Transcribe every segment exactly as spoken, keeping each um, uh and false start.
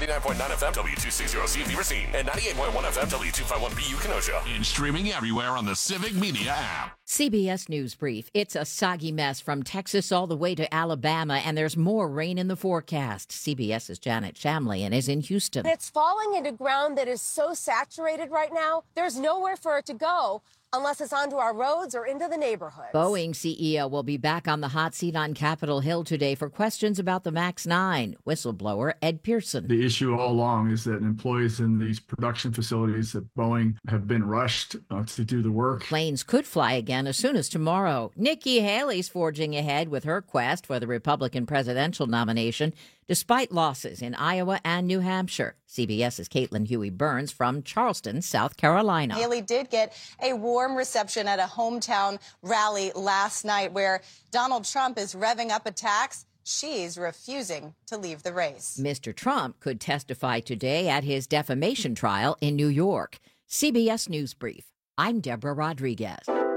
ninety-nine point nine F M, W two sixty C V Racine, and ninety-eight point one F M, W two fifty-one B U Kenosha. And streaming everywhere on the Civic Media app. C B S News Brief. It's a soggy mess from Texas all the way to Alabama, and there's more rain in the forecast. CBS's Janet Shamlian is in Houston. It's falling into ground that is so saturated right now, there's nowhere for it to go unless it's onto our roads or into the neighborhoods. Boeing C E O will be back on the hot seat on Capitol Hill today for questions about the MAX nine. Whistleblower Ed Pearson. The issue all along is that employees in these production facilities at Boeing have been rushed uh, to do the work. Planes could fly again as soon as tomorrow. Nikki Haley's forging ahead with her quest for the Republican presidential nomination, despite losses in Iowa and New Hampshire. CBS's Caitlin Huey-Burns from Charleston, South Carolina. Haley did get a warm reception at a hometown rally last night where Donald Trump is revving up attacks. She's refusing to leave the race. Mister Trump could testify today at his defamation trial in New York. C B S News Brief. I'm Deborah Rodriguez.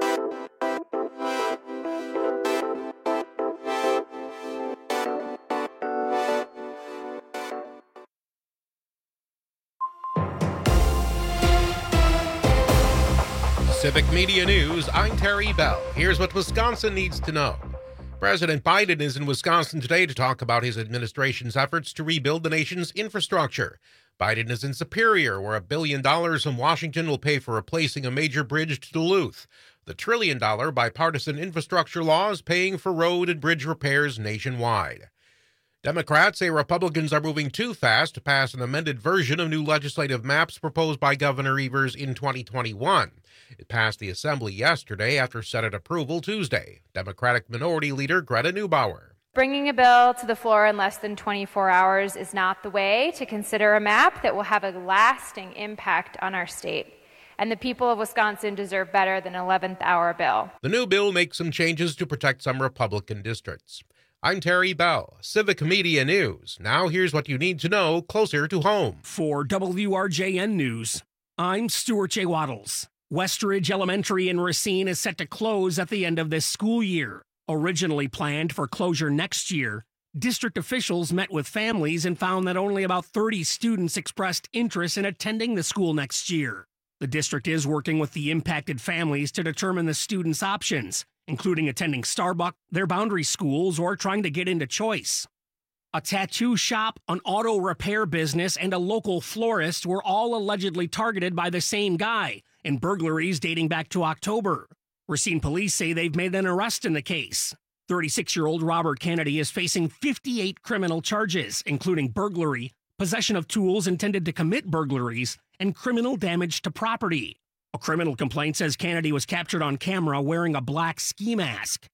Civic Media News, I'm Terry Bell. Here's what Wisconsin needs to know. President Biden is in Wisconsin today to talk about his administration's efforts to rebuild the nation's infrastructure. Biden is in Superior, where a billion dollars from Washington will pay for replacing a major bridge to Duluth. The trillion-dollar bipartisan infrastructure law is paying for road and bridge repairs nationwide. Democrats say Republicans are moving too fast to pass an amended version of new legislative maps proposed by Governor Evers in twenty twenty-one. It passed the Assembly yesterday after Senate approval Tuesday. Democratic Minority Leader Greta Neubauer. Bringing a bill to the floor in less than twenty-four hours is not the way to consider a map that will have a lasting impact on our state. And the people of Wisconsin deserve better than an eleventh hour bill. The new bill makes some changes to protect some Republican districts. I'm Terry Bell, Civic Media News. Now here's what you need to know closer to home. For W R J N News, I'm Stuart J. Waddles. Westridge Elementary in Racine is set to close at the end of this school year. Originally planned for closure next year, district officials met with families and found that only about thirty students expressed interest in attending the school next year. The district is working with the impacted families to determine the students' options, including attending Starbucks, their boundary schools, or trying to get into Choice. A tattoo shop, an auto repair business, and a local florist were all allegedly targeted by the same guy in burglaries dating back to October. Racine police say they've made an arrest in the case. thirty-six-year-old Robert Kennedy is facing fifty-eight criminal charges, including burglary, possession of tools intended to commit burglaries, and criminal damage to property. A criminal complaint says Kennedy was captured on camera wearing a black ski mask.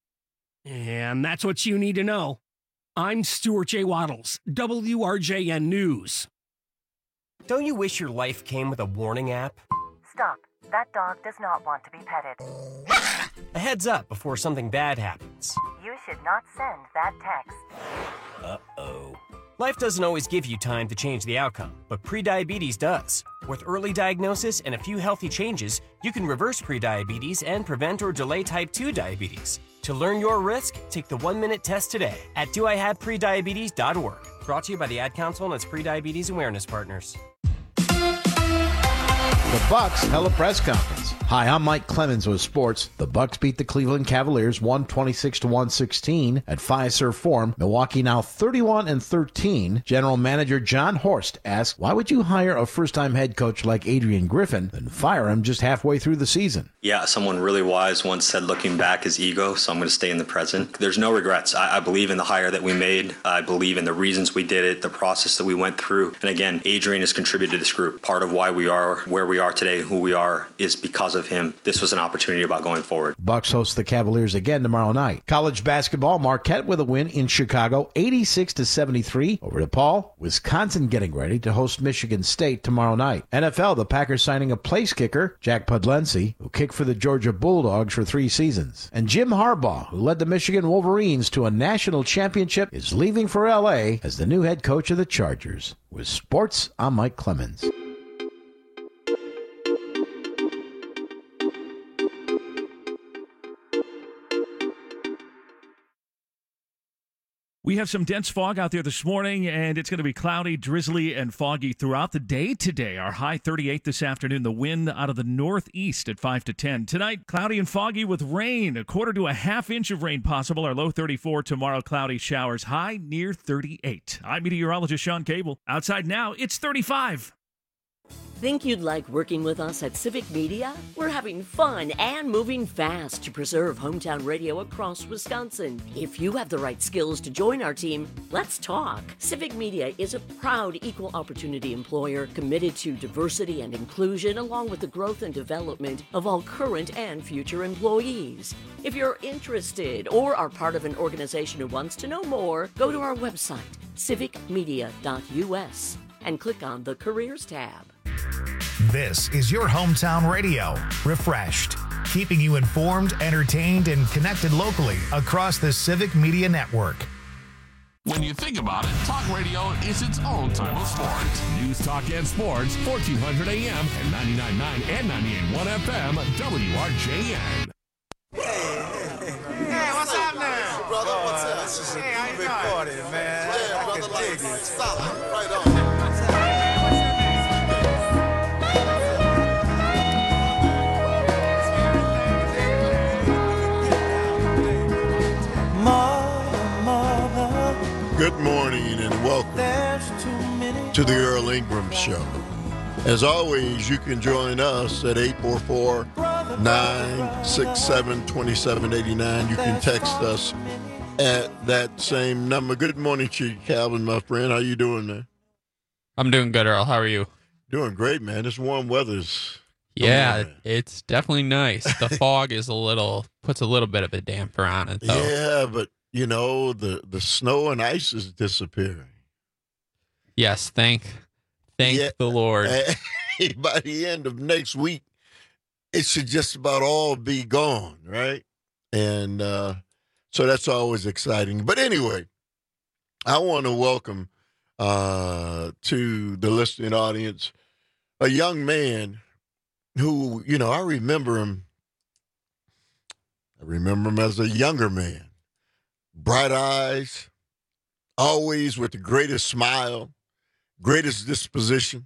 And that's what you need to know. I'm Stuart J. Waddles, W R J N News. Don't you wish your life came with a warning app? Stop. That dog does not want to be petted. A heads up before something bad happens. You should not send that text. Uh-oh. Life doesn't always give you time to change the outcome, but prediabetes does. With early diagnosis and a few healthy changes, you can reverse prediabetes and prevent or delay type two diabetes. To learn your risk, take the one-minute test today at do I have prediabetes dot org. Brought to you by the Ad Council and its Prediabetes Awareness Partners. The Bucks held a press conference. Hi, I'm Mike Clemens with sports. The Bucks beat the Cleveland Cavaliers one twenty-six to one sixteen at Fiserv Forum. Milwaukee now thirty-one and thirteen. General Manager John Horst asked, "Why would you hire a first-time head coach like Adrian Griffin and fire him just halfway through the season?" Yeah, someone really wise once said, "Looking back is ego," so I'm going to stay in the present. There's no regrets. I, I believe in the hire that we made. I believe in the reasons we did it, the process that we went through. And again, Adrian has contributed to this group. Part of why we are where we are today, who we are, is because of him. This was an opportunity about going forward. Bucks host the Cavaliers again tomorrow night. College basketball, Marquette with a win in Chicago, eighty-six to seventy-three over DePaul. Wisconsin getting ready to host Michigan State tomorrow night. N F L, the Packers signing a place kicker, Jack Pudlency, who kicked for the Georgia Bulldogs for three seasons. And Jim Harbaugh, who led the Michigan Wolverines to a national championship, is leaving for L A as the new head coach of the Chargers. With sports, I'm Mike Clemens. We have some dense fog out there this morning, and it's going to be cloudy, drizzly, and foggy throughout the day today. Our high thirty-eight this afternoon. The wind out of the northeast at five to ten. Tonight, cloudy and foggy with rain. A quarter to a half inch of rain possible. Our low thirty-four. Tomorrow, cloudy showers. High near thirty-eight. I'm meteorologist Sean Cable. Outside now, it's thirty-five. Think you'd like working with us at Civic Media? We're having fun and moving fast to preserve hometown radio across Wisconsin. If you have the right skills to join our team, let's talk. Civic Media is a proud equal opportunity employer committed to diversity and inclusion, along with the growth and development of all current and future employees. If you're interested or are part of an organization who wants to know more, go to our website, civic media dot u s, and click on the Careers tab. This is your hometown radio, refreshed, keeping you informed, entertained, and connected locally across the Civic Media Network. When you think about it, talk radio is its own type of sport. News, talk, and sports, fourteen hundred A M and ninety-nine point nine and ninety-eight point one F M, W R J N. Hey, hey, hey, what's up now? Brother, what's up? This is a hey, big party, man. Yeah, brother, like, solid, right on. Good morning and welcome to the Earl Ingram Show. As always, you can join us at eight four four, nine six seven, two seven eight nine. You can text us at that same number. Good morning to you, Calvin, my friend. How you doing, man? I'm doing good, Earl. How are you? Doing great, man. This warm weather's... Yeah, on, it's definitely nice. The fog is a little, puts a little bit of a damper on it, though. Yeah, but... You know, the, the snow and ice is disappearing. Yes, thank thank yeah, the Lord. By the end of next week, it should just about all be gone, right? And uh, so that's always exciting. But anyway, I want to welcome uh, to the listening audience a young man who, you know, I remember him. I remember him as a younger man. Bright eyes, always with the greatest smile, greatest disposition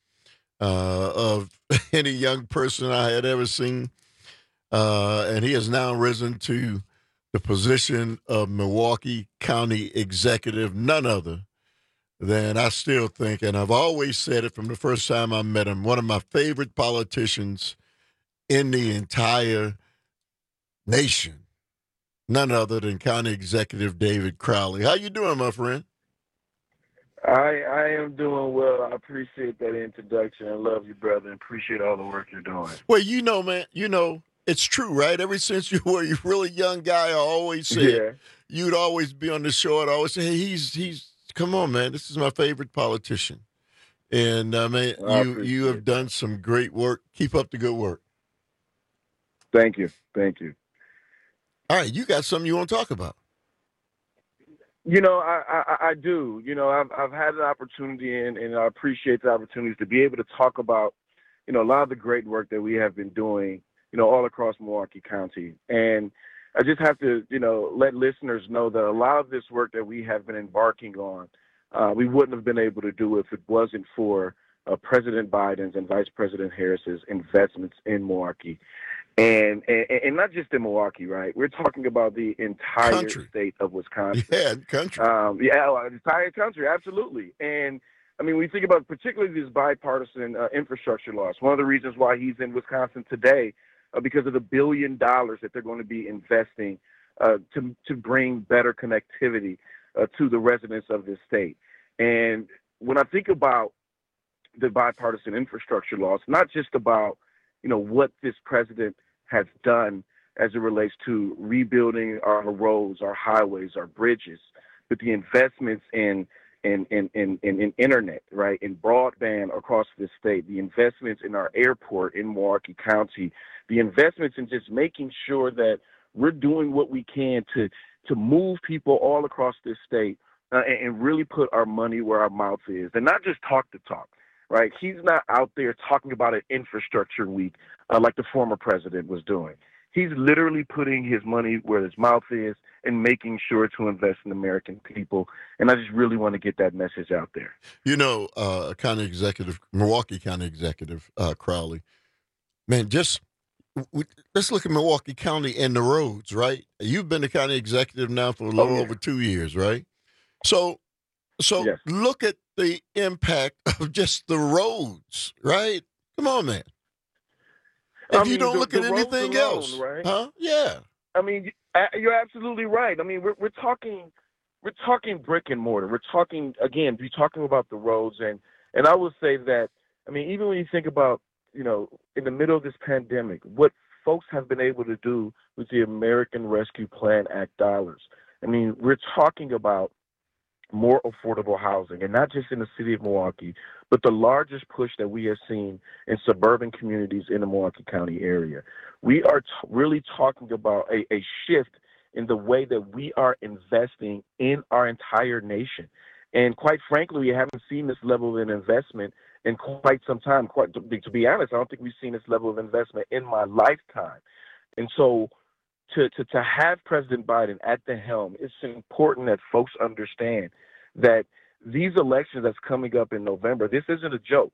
uh, of any young person I had ever seen. Uh, and he has now risen to the position of Milwaukee County Executive, none other than, I still think, and I've always said it from the first time I met him, one of my favorite politicians in the entire nation. None other than County Executive David Crowley. How you doing, my friend? I I am doing well. I appreciate that introduction. I love you, brother, and appreciate all the work you're doing. Well, you know, man, you know, it's true, right? Ever since you were a really young guy, I always said yeah. you'd always be on the show. I'd always say, hey, he's, he's, come on, man, this is my favorite politician. And, uh, man, I you, you have done some great work. Keep up the good work. Thank you. Thank you. All right, you got something you want to talk about? You know, I, I, I do. You know, I've I've had an opportunity, and, and I appreciate the opportunities to be able to talk about, you know, a lot of the great work that we have been doing, you know, all across Milwaukee County. And I just have to, you know, let listeners know that a lot of this work that we have been embarking on, uh, we wouldn't have been able to do if it wasn't for uh, President Biden's and Vice President Harris's investments in Milwaukee. And, and and not just in Milwaukee, right? We're talking about the entire country. State of Wisconsin. Yeah, country. Um, yeah, the entire country, absolutely. And, I mean, we think about particularly these bipartisan uh, infrastructure laws. One of the reasons why he's in Wisconsin today, uh, because of the billion dollars that they're going to be investing uh, to to bring better connectivity uh, to the residents of this state. And when I think about the bipartisan infrastructure laws, not just about, you know, what this president has done as it relates to rebuilding our roads, our highways, our bridges, but the investments in in in in, in, in internet, right, in broadband across this state, the investments in our airport in Milwaukee County, the investments in just making sure that we're doing what we can to to move people all across this state uh, and, and really put our money where our mouth is, and not just talk the talk. Right, he's not out there talking about an infrastructure week uh, like the former president was doing. He's literally putting his money where his mouth is and making sure to invest in American people. And I just really want to get that message out there. You know, uh, county executive, Milwaukee County Executive uh, Crowley, man, just we, let's look at Milwaukee County and the roads, right? You've been the county executive now for a little oh, yeah. over two years, right? So, so yes. look at the impact of just the roads, right? Come on, man. If I mean, you don't the, look at anything alone, else, right? Huh? Yeah. I mean, you're absolutely right. I mean, we're we're talking, we're talking brick and mortar. We're talking again. We're talking about the roads, and and I will say that. I mean, even when you think about, you know, in the middle of this pandemic, what folks have been able to do with the American Rescue Plan Act dollars. I mean, we're talking about more affordable housing, and not just in the city of Milwaukee, but the largest push that we have seen in suburban communities in the Milwaukee County area. We are t- really talking about a, a shift in the way that we are investing in our entire nation. And quite frankly, we haven't seen this level of an investment in quite some time. Quite to be, to be honest, I don't think we've seen this level of investment in my lifetime. And so to, to, to have President Biden at the helm, it's important that folks understand that these elections that's coming up in November, this isn't a joke.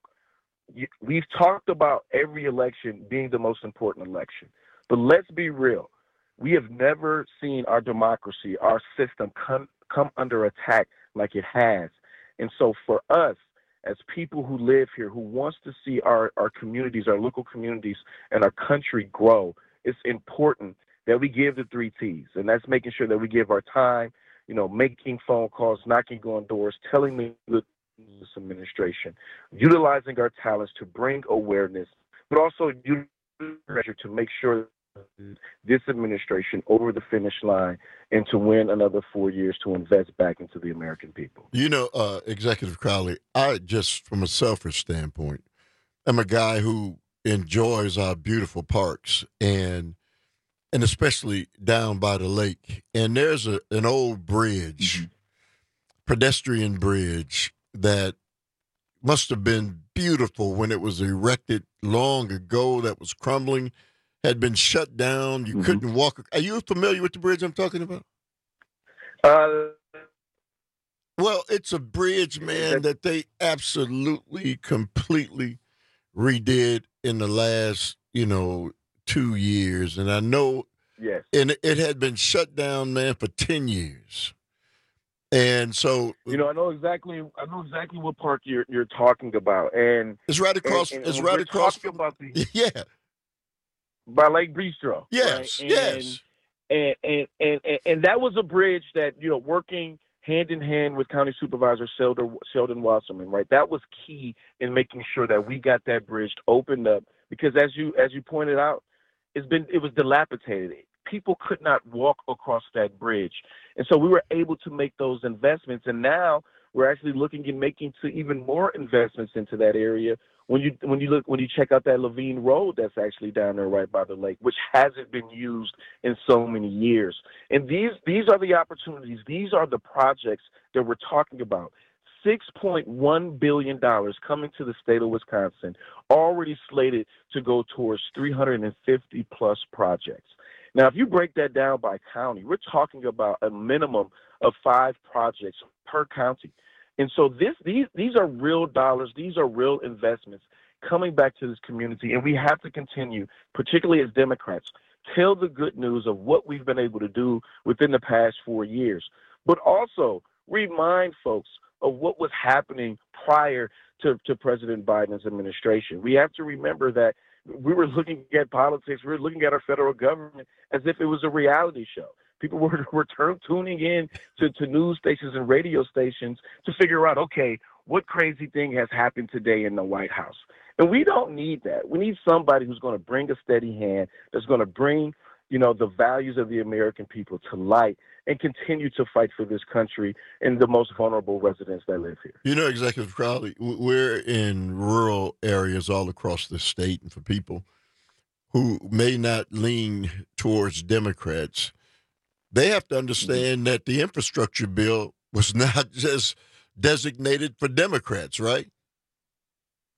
We've talked about every election being the most important election. But let's be real. We have never seen our democracy, our system come, come under attack like it has. And so for us, as people who live here, who wants to see our, our communities, our local communities, and our country grow, it's important that we give the three T's, and that's making sure that we give our time, you know, making phone calls, knocking on doors, telling me the this administration, utilizing our talents to bring awareness, but also pressure to make sure this administration over the finish line and to win another four years to invest back into the American people. You know, uh, Executive Crowley, I just, from a selfish standpoint, am a guy who enjoys our beautiful parks and and especially down by the lake. And there's a, an old bridge, mm-hmm. pedestrian bridge, that must have been beautiful when it was erected long ago, that was crumbling, had been shut down. You mm-hmm. couldn't walk. Are you familiar with the bridge I'm talking about? Uh, well, it's a bridge, man, that they absolutely, completely redid in the last, you know, two years. And I know yes. and it had been shut down, man, for ten years. And so, you know, I know exactly. I know exactly what park you're you're talking about, and it's right across. And, and it's right across. From, about the, yeah, by Lake Bistro. Yes, right? yes. And and, and and and that was a bridge that, you know, working hand in hand with County Supervisor Sheldon, Sheldon Wasserman, right? That was key in making sure that we got that bridge opened up, because as you as you pointed out, it's been it was dilapidated. People could not walk across that bridge. And so we were able to make those investments. And now we're actually looking at making to even more investments into that area. When you when you look when you check out that Levine Road that's actually down there right by the lake, which hasn't been used in so many years. And these these are the opportunities. These are the projects that we're talking about. six point one billion dollars coming to the state of Wisconsin, already slated to go towards three hundred fifty plus projects. Now, if you break that down by county, we're talking about a minimum of five projects per county. And so this, these, these are real dollars. These are real investments coming back to this community. And we have to continue, particularly as Democrats, tell the good news of what we've been able to do within the past four years, but also remind folks of what was happening prior to, to President Biden's administration. We have to remember that we were looking at politics, we were looking at our federal government as if it was a reality show. People were, were turn, tuning in to, to news stations and radio stations to figure out, okay, what crazy thing has happened today in the White House? And we don't need that. We need somebody who's going to bring a steady hand, that's going to bring, you know, the values of the American people to light and continue to fight for this country and the most vulnerable residents that live here. You know, Executive Crowley, we're in rural areas all across the state, and for people who may not lean towards Democrats, they have to understand mm-hmm. that the infrastructure bill was not just designated for Democrats, right?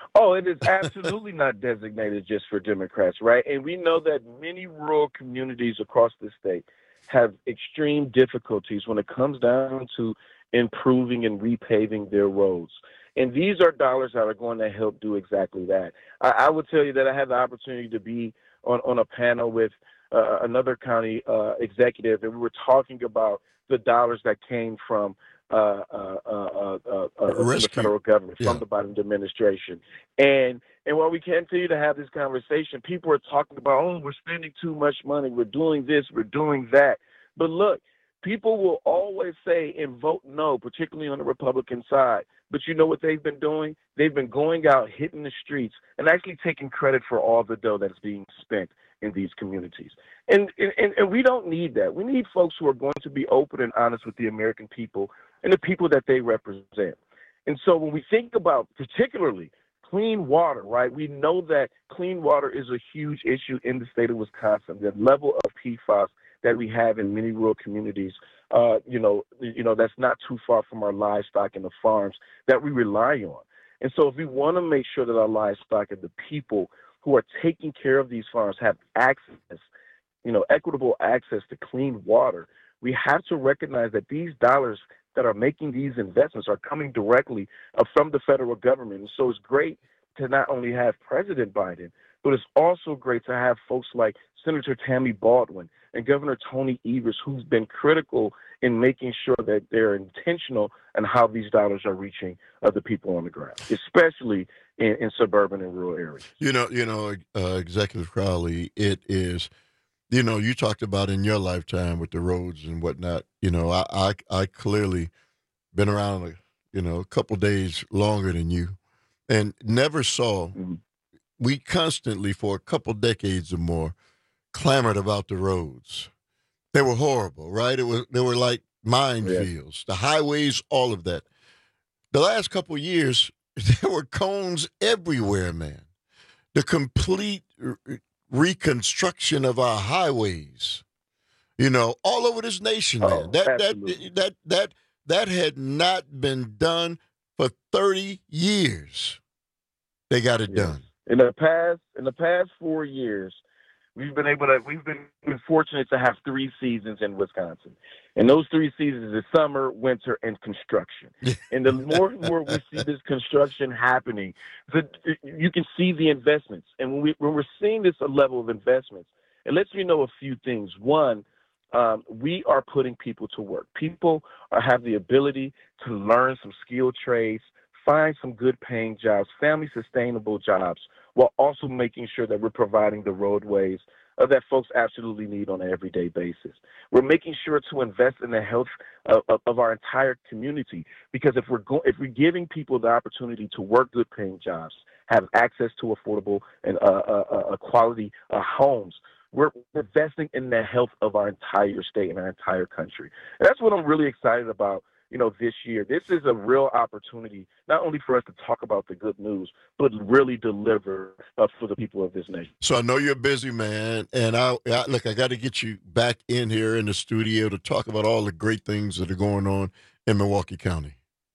Oh, it is absolutely not designated just for Democrats, right? And we know that many rural communities across the state have extreme difficulties when it comes down to improving and repaving their roads. And these are dollars that are going to help do exactly that. I, I would tell you that I had the opportunity to be on, on a panel with uh, another county uh, executive, and we were talking about the dollars that came from uh, uh, uh, uh, uh, the federal government, yeah. from the Biden administration. And and while we continue to have this conversation, people are talking about, oh, we're spending too much money, we're doing this, we're doing that. But look, people will always say and vote no, particularly on the Republican side. But you know what they've been doing? They've been going out, hitting the streets, and actually taking credit for all the dough that's being spent in these communities. And, and, and we don't need that. We need folks who are going to be open and honest with the American people and the people that they represent. And so when we think about particularly clean water, right, we know that clean water is a huge issue in the state of Wisconsin. The level of P FAS that we have in many rural communities, uh, you know, you know, that's not too far from our livestock and the farms that we rely on. And so if we want to make sure that our livestock and the people who are taking care of these farms have access, you know, equitable access to clean water, we have to recognize that these dollars that are making these investments are coming directly uh, from the federal government. And so it's great to not only have President Biden, but it's also great to have folks like Senator Tammy Baldwin and Governor Tony Evers, who's been critical in making sure that they're intentional in how these dollars are reaching other people on the ground, especially in, in suburban and rural areas. You know, you know, uh, Executive Crowley, it is, you know, you talked about in your lifetime with the roads and whatnot. You know, I, I, I clearly been around, a, you know, a couple days longer than you, and never saw. Mm-hmm. We constantly, for a couple decades or more, clamored about the roads. They were horrible, right? It was they were like minefields, yeah. The highways, all of that. The last couple of years, there were cones everywhere, man. The complete re- reconstruction of our highways, you know, all over this nation, man. Oh, that, that that that that had not been done for thirty years. They got it yes. done. In the past, in the past four years, we've been able to. We've been, been fortunate to have three seasons in Wisconsin, and those three seasons is summer, winter, and construction. And the more and more we see this construction happening, the, you can see the investments. And when we when we're seeing this level of investments, it lets me know a few things. One, um, we are putting people to work. People are have the ability to learn some skilled trades, find some good paying jobs, family sustainable jobs, while also making sure that we're providing the roadways uh, that folks absolutely need on an everyday basis. We're making sure to invest in the health of, of, of our entire community, because if we're go- if we're giving people the opportunity to work good paying jobs, have access to affordable and uh, uh, uh, quality uh, homes, we're investing in the health of our entire state and our entire country. And that's what I'm really excited about. You know, this year, this is a real opportunity, not only for us to talk about the good news, but really deliver uh, for the people of this nation. So I know you're busy, man. And I, I look, I got to get you back in here in the studio to talk about all the great things that are going on in Milwaukee County.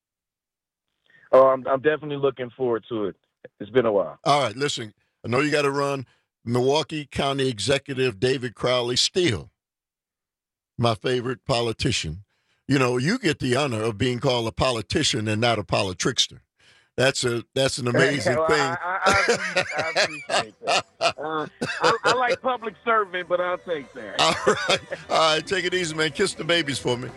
Oh, I'm, I'm definitely looking forward to it. It's been a while. All right, listen, I know you got to run. Milwaukee County Executive David Crowley, still my favorite politician. You know, you get the honor of being called a politician and not a politrickster. That's a that's an amazing well, thing. I, I, I, appreciate that. Uh, I, I like public servant, but I'll take that. All right, all right, take it easy, man. Kiss the babies for me.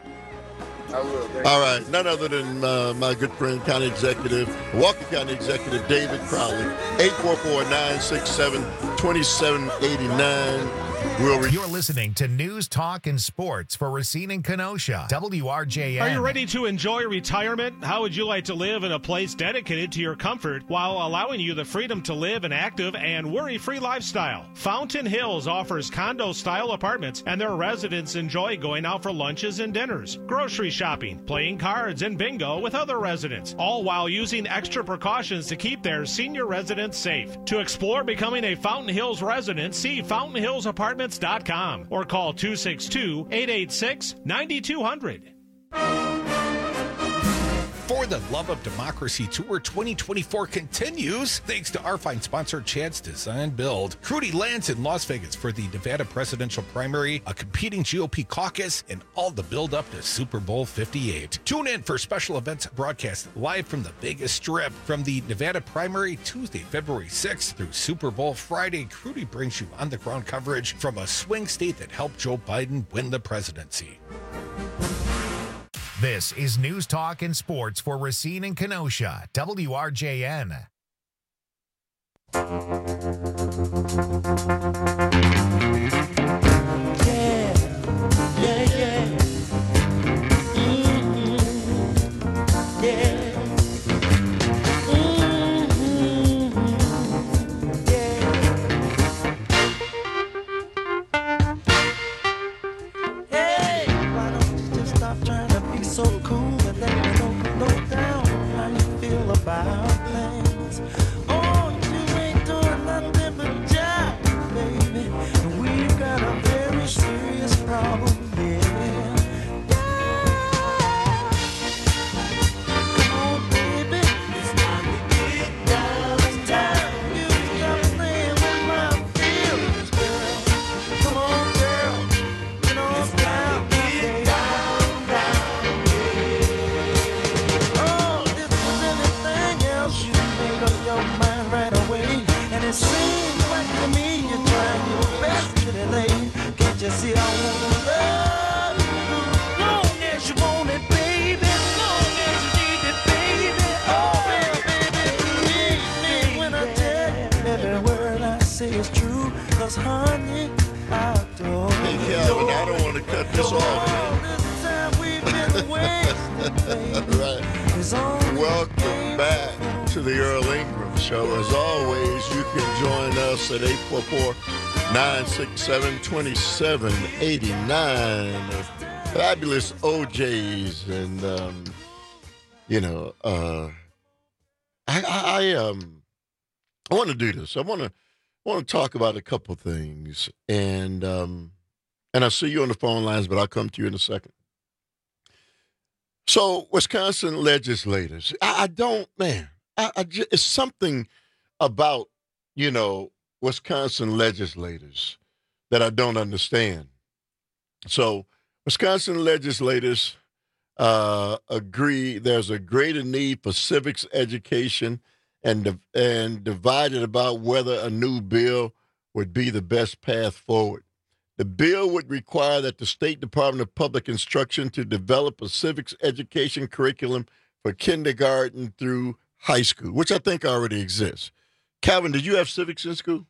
I will. Thank all you. right, none other than uh, my good friend, County Executive, Milwaukee County Executive David Crowley, eight four four, nine six seven, two seven eight nine. We'll re- You're listening to News, Talk, and Sports for Racine and Kenosha. W R J N. Are you ready to enjoy retirement? How would you like to live in a place dedicated to your comfort while allowing you the freedom to live an active and worry-free lifestyle? Fountain Hills offers condo-style apartments, and their residents enjoy going out for lunches and dinners, grocery shopping, playing cards, and bingo with other residents, all while using extra precautions to keep their senior residents safe. To explore becoming a Fountain Hills resident, see Fountain Hills Apartments dot com or call two six two, eight eight six, nine two zero zero. For the Love of Democracy Tour twenty twenty-four continues thanks to our fine sponsor, Chad's Design Build. Crudy lands in Las Vegas for the Nevada presidential primary, a competing G O P caucus, and all the build up to Super Bowl fifty-eight. Tune in for special events broadcast live from the Vegas Strip from the Nevada primary Tuesday, February sixth through Super Bowl Friday. Crudy brings you on the ground coverage from a swing state that helped Joe Biden win the presidency. This is News Talk and Sports for Racine and Kenosha, W R J N. Yeah, yeah, yeah. Mm-hmm. Yeah. So cool and let me know, know down how you feel about things. Oh, you ain't doing nothing but job, baby. And we've got a very serious problem, yeah. Yeah. Come on, baby. It's time to get down. It's time you stop playing with my feelings, girl. Come on, girl. Get on it's down. Get down. Mind right away, and it seems like to me you're trying your best to delay. Can't you see I wanna love you? Long as you want it, baby. Long as you need it, baby. Oh, baby, baby, believe me when I tell you every word I say is true. 'Cause honey, I adore you. Hey, Calvin, I don't want to cut this off, man. This time we've been wasting, baby. Right. Welcome back to the Earl Ingram Show. As always, you can join us at eight four four, nine six seven, two seven eight nine. Fabulous O Js. And, um, you know, uh, I, I, I, um, I want to do this. I want to want to talk about a couple things. And, um, and I see you on the phone lines, but I'll come to you in a second. So, Wisconsin legislators, I, I don't, man, I, I just, it's something about, you know, Wisconsin legislators that I don't understand. So, Wisconsin legislators uh, agree there's a greater need for civics education and, and divided about whether a new bill would be the best path forward. The bill would require that the State Department of Public Instruction to develop a civics education curriculum for kindergarten through high school, which I think already exists. Calvin, did you have civics in school?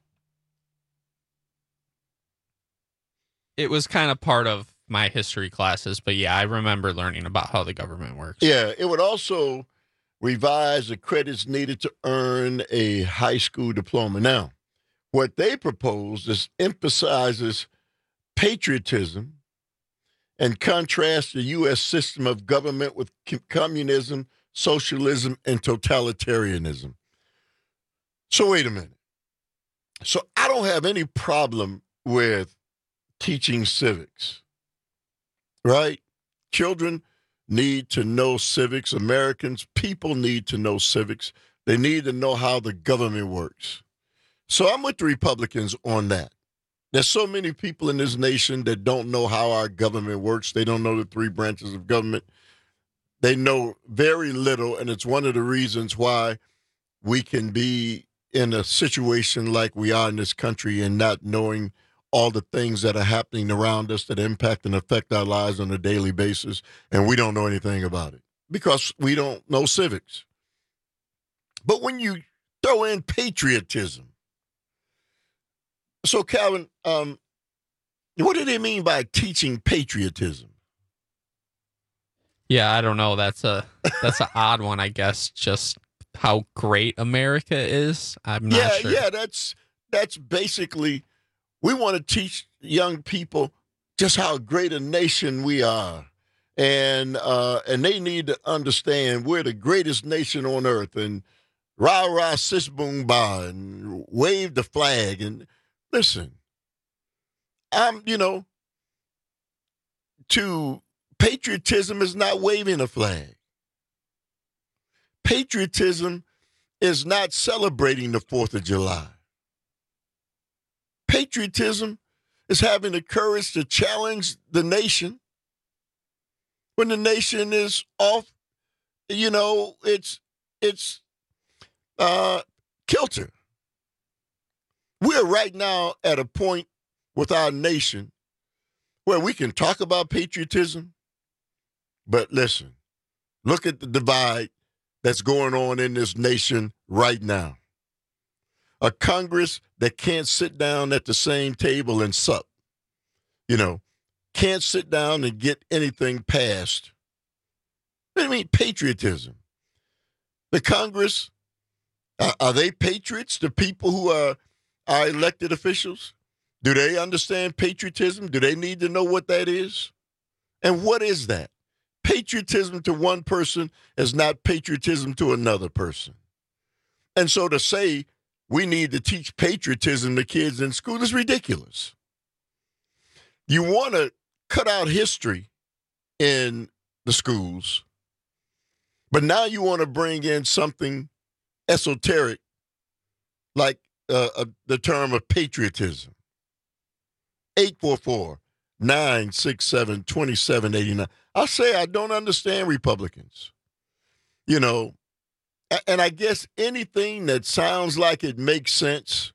It was kind of part of my history classes, but yeah, I remember learning about how the government works. Yeah, it would also revise the credits needed to earn a high school diploma. Now, what they proposed is emphasizes patriotism and contrasts the U S system of government with communism, socialism, and totalitarianism. So wait a minute. So I don't have any problem with teaching civics, right? Children need to know civics. Americans, people need to know civics. They need to know how the government works. So I'm with the Republicans on that. There's so many people in this nation that don't know how our government works. They don't know the three branches of government. They know very little, and it's one of the reasons why we can be in a situation like we are in this country and not knowing all the things that are happening around us that impact and affect our lives on a daily basis, and we don't know anything about it because we don't know civics. But when you throw in patriotism, so, Calvin, um, what do they mean by teaching patriotism? Yeah, I don't know. That's a that's an odd one, I guess. Just how great America is. I'm not yeah, sure. Yeah, that's that's basically we want to teach young people just how great a nation we are, and uh, and they need to understand we're the greatest nation on earth, and rah rah sis boom ba, and wave the flag and. Listen, I'm, you know, to patriotism is not waving a flag. Patriotism is not celebrating the fourth of July. Patriotism is having the courage to challenge the nation when the nation is off, you know, it's it's uh, kilter. We're right now at a point with our nation where we can talk about patriotism, but listen, look at the divide that's going on in this nation right now. A Congress that can't sit down at the same table and sup, you know, can't sit down and get anything passed. I mean, patriotism. The Congress, uh, are they patriots? The people who are our elected officials? Do they understand patriotism? Do they need to know what that is? And what is that? Patriotism to one person is not patriotism to another person. And so to say we need to teach patriotism to kids in school is ridiculous. You want to cut out history in the schools, but now you want to bring in something esoteric like uh, uh, the term of patriotism. eight four four, nine six seven, two seven eight nine. I'll say I don't understand Republicans. You know, and I guess anything that sounds like it makes sense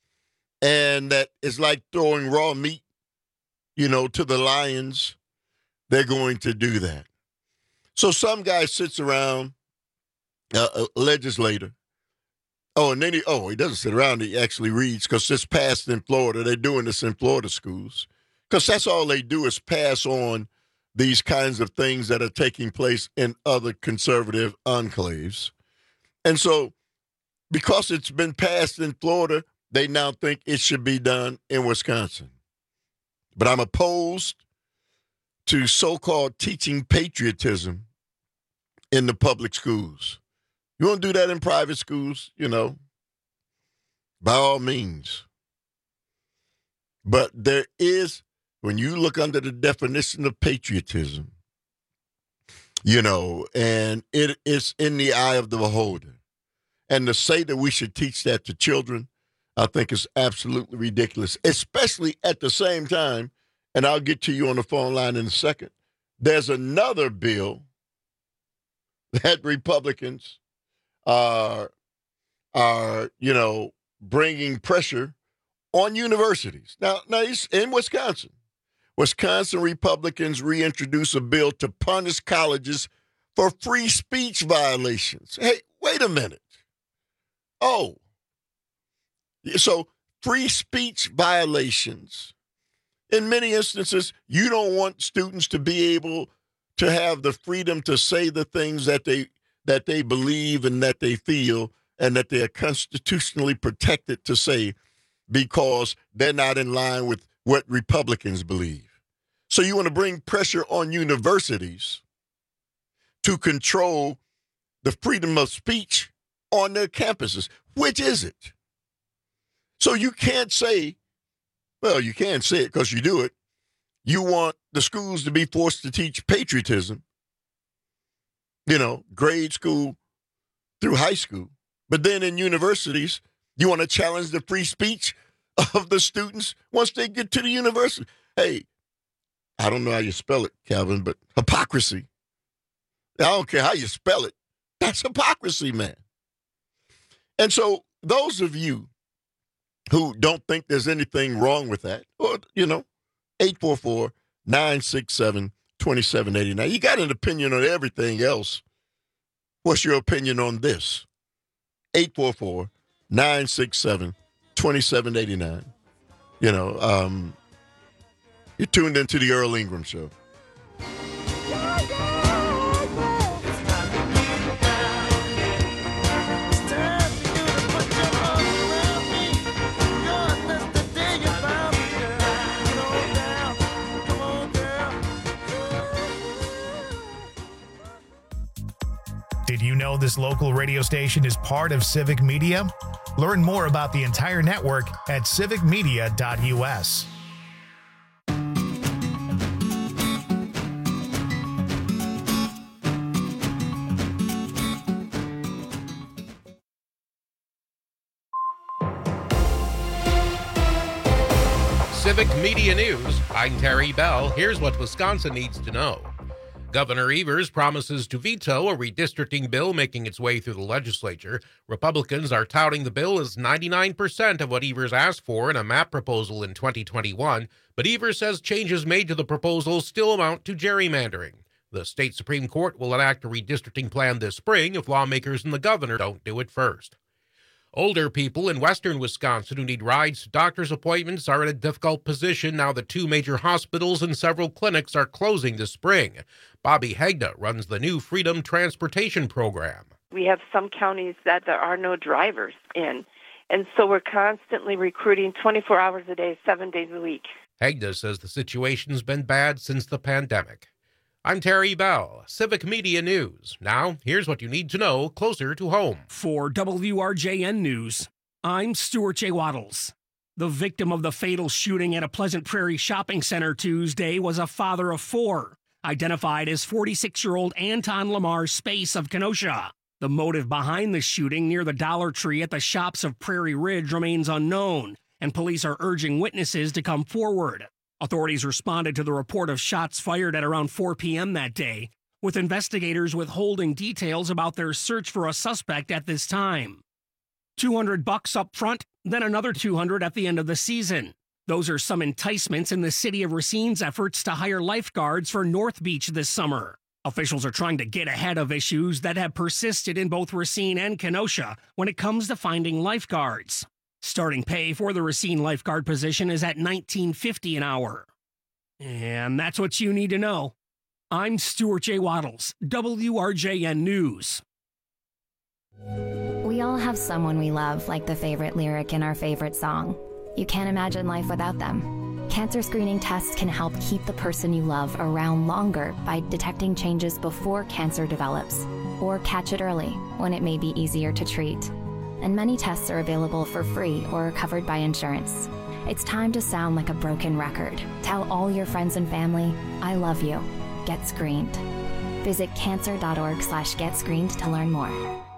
and that is like throwing raw meat, you know, to the lions, they're going to do that. So some guy sits around, uh, a legislator. Oh, and then he, oh, he doesn't sit around. He actually reads because it's passed in Florida. They're doing this in Florida schools because that's all they do is pass on these kinds of things that are taking place in other conservative enclaves. And so because it's been passed in Florida, they now think it should be done in Wisconsin. But I'm opposed to so-called teaching patriotism in the public schools. You want to do that in private schools, you know, by all means. But there is, when you look under the definition of patriotism, you know, and it is in the eye of the beholder. And to say that we should teach that to children, I think is absolutely ridiculous, especially at the same time, and I'll get to you on the phone line in a second, there's another bill that Republicans are, are you know, bringing pressure on universities. Now, now in Wisconsin, Wisconsin Republicans reintroduce a bill to punish colleges for free speech violations. Hey, wait a minute. Oh, so free speech violations. In many instances, you don't want students to be able to have the freedom to say the things that they that they believe and that they feel and that they are constitutionally protected to say because they're not in line with what Republicans believe. So you want to bring pressure on universities to control the freedom of speech on their campuses. Which is it? So you can't say, well, you can say it because you do it. You want the schools to be forced to teach patriotism, you know, grade school through high school. But then in universities, you want to challenge the free speech of the students once they get to the university. Hey, I don't know how you spell it, Calvin, but hypocrisy. I don't care how you spell it. That's hypocrisy, man. And so those of you who don't think there's anything wrong with that, or, you know, eight four four, nine six seven, two seven eight nine. You got an opinion on everything else. What's your opinion on this? eight four four, nine six seven, two seven eight nine. You know, um, you're tuned into the Earl Ingram Show. Did you know this local radio station is part of Civic Media? Learn more about the entire network at civic media dot U S. Civic Media News, I'm Terry Bell. Here's what Wisconsin needs to know. Governor Evers promises to veto a redistricting bill making its way through the legislature. Republicans are touting the bill as ninety-nine percent of what Evers asked for in a map proposal in twenty twenty-one, but Evers says changes made to the proposal still amount to gerrymandering. The state Supreme Court will enact a redistricting plan this spring if lawmakers and the governor don't do it first. Older people in western Wisconsin who need rides to doctor's appointments are in a difficult position now that two major hospitals and several clinics are closing this spring. Bobby Hegda runs the new Freedom Transportation Program. We have some counties that there are no drivers in, and so we're constantly recruiting twenty-four hours a day, seven days a week. Hegda says the situation's been bad since the pandemic. I'm Terry Bell, Civic Media News. Now, here's what you need to know closer to home. For W R J N News, I'm Stuart J. Waddles. The victim of the fatal shooting at a Pleasant Prairie shopping center Tuesday was a father of four, identified as forty-six-year-old Anton Lamar Space of Kenosha. The motive behind the shooting near the Dollar Tree at the shops of Prairie Ridge remains unknown, and police are urging witnesses to come forward. Authorities responded to the report of shots fired at around four p.m. that day, with investigators withholding details about their search for a suspect at this time. two hundred bucks up front, then another two hundred at the end of the season. Those are some enticements in the city of Racine's efforts to hire lifeguards for North Beach this summer. Officials are trying to get ahead of issues that have persisted in both Racine and Kenosha when it comes to finding lifeguards. Starting pay for the Racine lifeguard position is at nineteen fifty an hour. And that's what you need to know. I'm Stuart J. Waddles, W R J N News. We all have someone we love, like the favorite lyric in our favorite song. You can't imagine life without them. Cancer screening tests can help keep the person you love around longer by detecting changes before cancer develops, or catch it early when it may be easier to treat. And many tests are available for free or are covered by insurance. It's time to sound like a broken record. Tell all your friends and family, I love you. Get screened. Visit cancer.org slash get screened to learn more.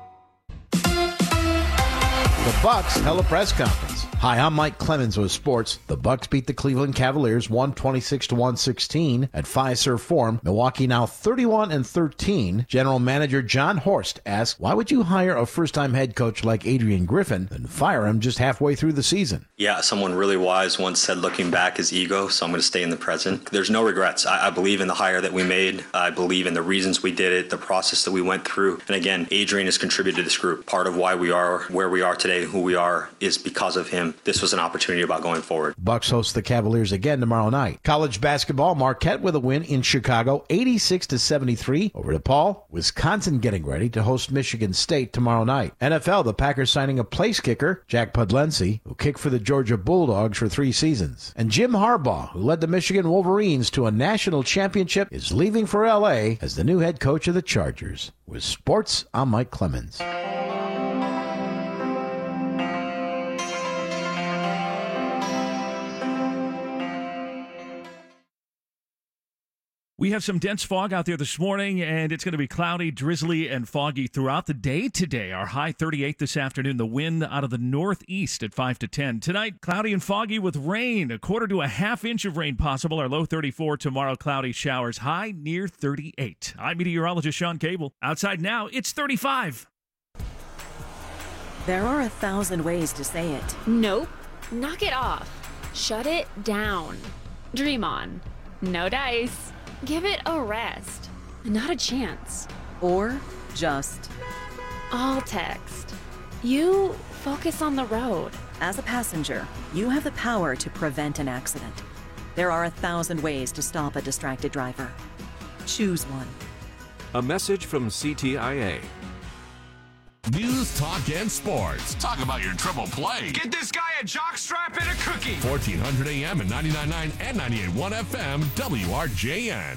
The Bucks held a press conference. Hi, I'm Mike Clemens with sports. The Bucks beat the Cleveland Cavaliers one twenty-six to one sixteen at Fiserv Forum. Milwaukee now thirty-one and thirteen. General Manager John Horst asked, why would you hire a first-time head coach like Adrian Griffin and fire him just halfway through the season? Yeah, someone really wise once said looking back is ego, so I'm going to stay in the present. There's no regrets. I, I believe in the hire that we made. I believe in the reasons we did it, the process that we went through. And again, Adrian has contributed to this group. Part of why we are where we are today, who we are, is because of him. This was an opportunity about going forward. Bucks host the Cavaliers again tomorrow night. College basketball, Marquette with a win in Chicago, eighty-six to seventy-three over DePaul. Wisconsin getting ready to host Michigan State tomorrow night. N F L, the Packers signing a place kicker, Jack Pudlency, who kicked for the Georgia Bulldogs for three seasons. And Jim Harbaugh, who led the Michigan Wolverines to a national championship, is leaving for L A as the new head coach of the Chargers. With sports, I'm Mike Clemens. We have some dense fog out there this morning, and it's going to be cloudy, drizzly, and foggy throughout the day today. Our high thirty-eight this afternoon. The wind out of the northeast at five to ten. Tonight, cloudy and foggy with rain. A quarter to a half inch of rain possible. Our low thirty-four. Tomorrow, cloudy showers. High near thirty-eight. I'm meteorologist Sean Cable. Outside now, it's thirty-five. There are a thousand ways to say it. Nope. Knock it off. Shut it down. Dream on. No dice. Give it a rest. Not a chance. Or just all text. You focus on the road. As a passenger, you have the power to prevent an accident. There are a thousand ways to stop a distracted driver. Choose one. A message from C T I A. News, talk, and sports. Talk about your triple play. Get this guy a jockstrap and a cookie. fourteen hundred A M and ninety-nine point nine and ninety-eight point one F M, W R J N.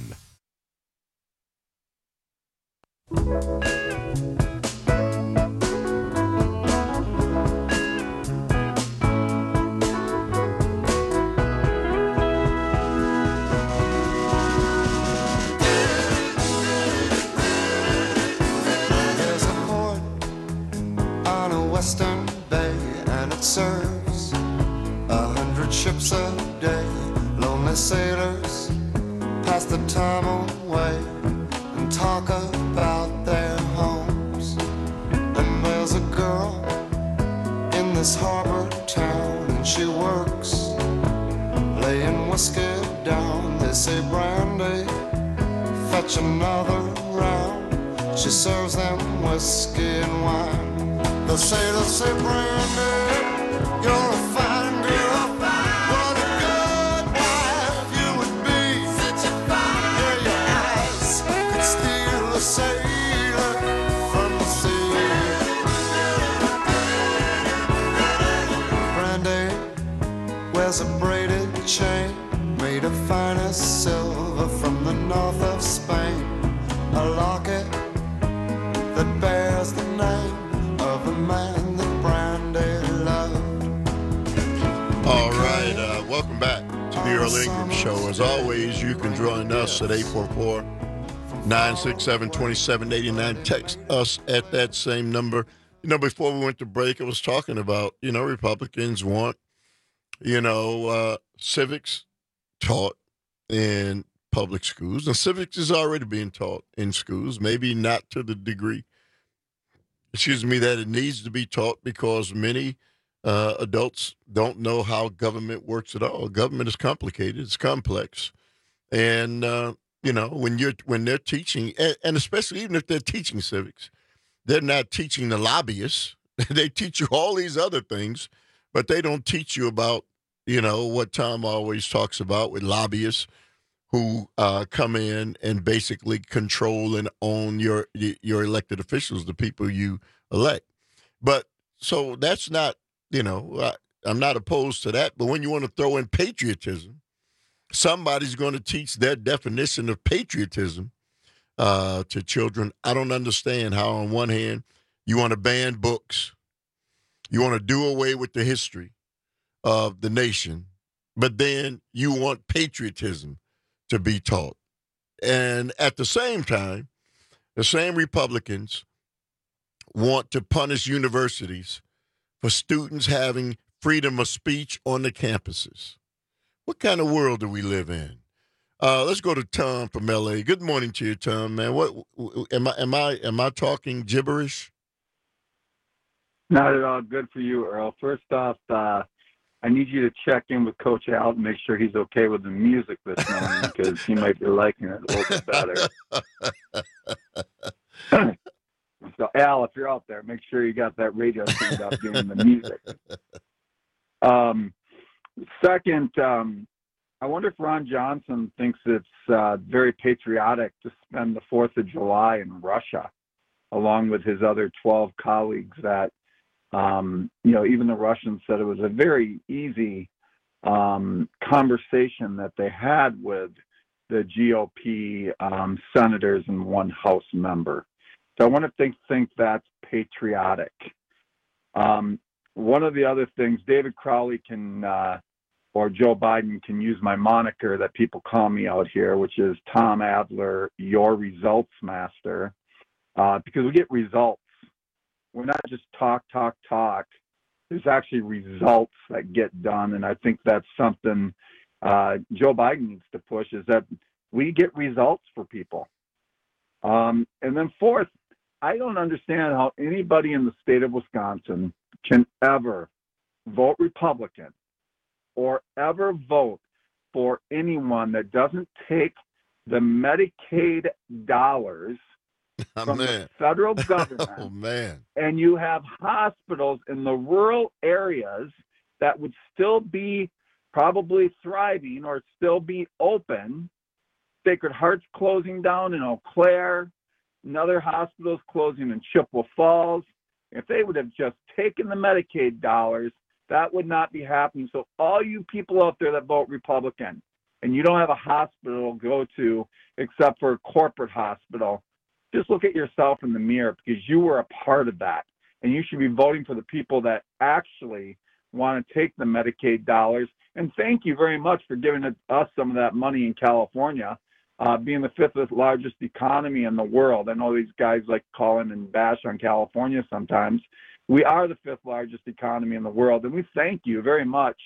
Western Bay, and it serves a hundred ships a day. Lonely sailors pass the time away and talk about their homes. And there's a girl in this harbor town, and she works laying whiskey down. They say, Brandy, fetch another round. She serves them whiskey and wine. The sailors say, Brandy, you're a fine girl. What a good wife you would be. Such a fine yeah, your eyes could steal a sailor from the sea. Brandy wears a braided chain made of finest silver from the north of Spain. A locket that bears the name of a man that Brandy loved. All right, uh, welcome back to the Earl Ingram Show. As always, you can join us at eight four four, nine six seven, two seven eight nine. Text us at that same number. You know, before we went to break, I was talking about, you know, Republicans want, you know, uh, civics taught in public schools. And civics is already being taught in schools, maybe not to the degree, excuse me, that it needs to be taught, because many uh, adults don't know how government works at all. Government is complicated. It's complex. And, uh, you know, when you're when they're teaching, and, and especially even if they're teaching civics, they're not teaching the lobbyists. They teach you all these other things, but they don't teach you about, you know, what Tom always talks about with lobbyists who uh, come in and basically control and own your your elected officials, the people you elect. But so that's not, you know, I, I'm not opposed to that. But when you want to throw in patriotism, somebody's going to teach their definition of patriotism uh, to children. I don't understand how, on one hand, you want to ban books, you want to do away with the history of the nation, but then you want patriotism to be taught. And at the same time, the same Republicans want to punish universities for students having freedom of speech on the campuses. What kind of world do we live in? Uh, let's go to Tom from L A. Good morning to you, Tom, man. What am I am I am I talking gibberish? Not at all. Good for you, Earl. First off, uh, I need you to check in with Coach Al and make sure he's okay with the music this morning, because he might be liking it a little bit better. So, Al, if you're out there, make sure you got that radio turned up during the music. Um, second, um, I wonder if Ron Johnson thinks it's uh, very patriotic to spend the fourth of July in Russia, along with his other twelve colleagues that, Um, you know, even the Russians said it was a very easy um, conversation that they had with the G O P um, senators and one House member. So I wonder if they think that's patriotic. Um, one of the other things, David Crowley can, uh, or Joe Biden can use my moniker that people call me out here, which is Tom Adler, your results master, uh, because we get results. We're not just talk, talk, talk. There's actually results that get done, and I think that's something uh, Joe Biden needs to push, is that we get results for people. Um, and then fourth, I don't understand how anybody in the state of Wisconsin can ever vote Republican or ever vote for anyone that doesn't take the Medicaid dollars Oh, from man. the federal government. Oh, man. And you have hospitals in the rural areas that would still be probably thriving or still be open. Sacred Heart's closing down in Eau Claire, another hospital's closing in Chippewa Falls. If they would have just taken the Medicaid dollars, that would not be happening. So all you people out there that vote Republican and you don't have a hospital to go to except for a corporate hospital, just look at yourself in the mirror, because you were a part of that. And you should be voting for the people that actually want to take the Medicaid dollars. And thank you very much for giving us some of that money in California, uh, being the fifth largest economy in the world. I know these guys like call in and bash on California sometimes. We are the fifth largest economy in the world, and we thank you very much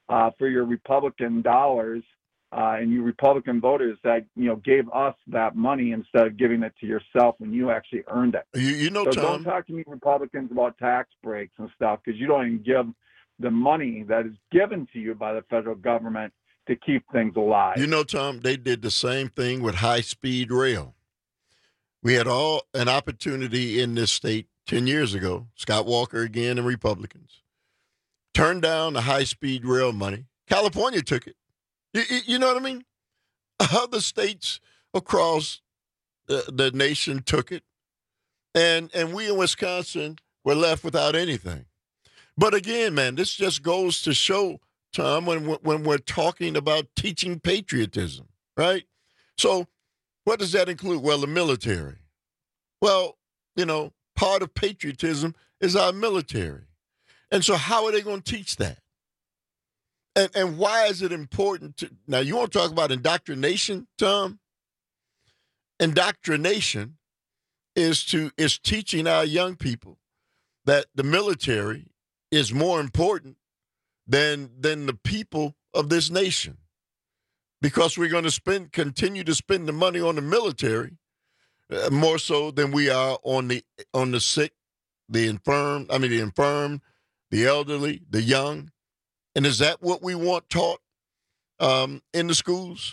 uh, for your Republican dollars uh, and you Republican voters that, you know, gave us that money instead of giving it to yourself when you actually earned it. You, you know, so Tom, don't talk to me Republicans about tax breaks and stuff, because you don't even give the money that is given to you by the federal government to keep things alive. You know, Tom, they did the same thing with high-speed rail. We had all an opportunity in this state ten years ago, Scott Walker again and Republicans, turned down the high-speed rail money. California took it. You, you know what I mean? Other states across the, the nation took it. And, and we in Wisconsin were left without anything. But again, man, this just goes to show, Tom, when, when we're talking about teaching patriotism, right? So what does that include? Well, the military. Well, you know, part of patriotism is our military. And so how are they going to teach that? And, and why is it important to, now you want to talk about indoctrination, Tom? Indoctrination is to, is teaching our young people that the military is more important than, than the people of this nation. Because we're going to spend, continue to spend the money on the military uh, more so than we are on the, on the sick, the infirm, I mean, the infirm, the elderly, the young. And is that what we want taught um, in the schools?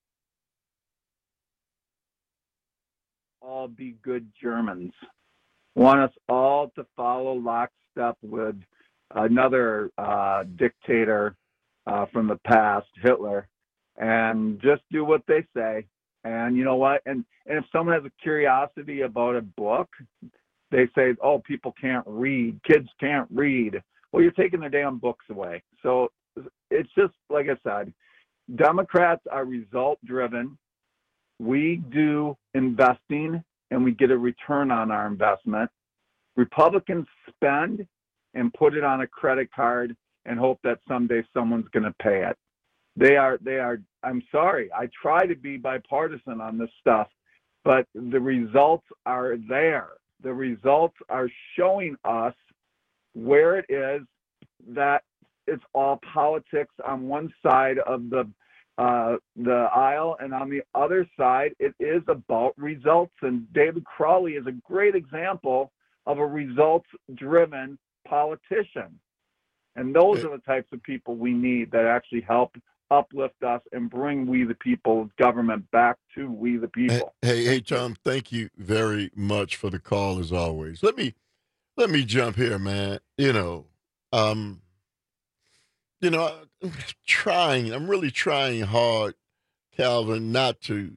All be good Germans. Want us all to follow lockstep with another uh, dictator uh, from the past, Hitler, and just do what they say. And you know what? And, and if someone has a curiosity about a book, they say, oh, people can't read. Kids can't read. Well, you're taking their damn books away. So it's just, like I said, Democrats are result-driven. We do investing, and we get a return on our investment. Republicans spend and put it on a credit card and hope that someday someone's going to pay it. They are, they are, I'm sorry, I try to be bipartisan on this stuff, but the results are there. The results are showing us where it is that it's all politics on one side of the uh, the aisle, and on the other side, it is about results. And David Crowley is a great example of a results-driven politician. And those are the types of people we need that actually help uplift us and bring we the people government back to we the people. Hey, hey, hey, Tom, thank you very much for the call as always. Let me let me jump here, man. You know, um, you know, I'm trying, I'm really trying hard, Calvin, not to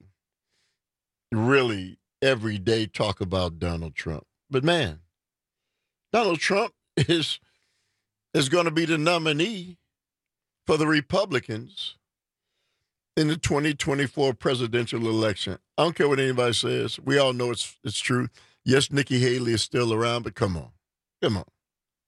really every day talk about Donald Trump. But man, Donald Trump is is going to be the nominee for the Republicans in the twenty twenty-four presidential election. I don't care what anybody says. We all know it's it's true. Yes, Nikki Haley is still around, but come on. Come on.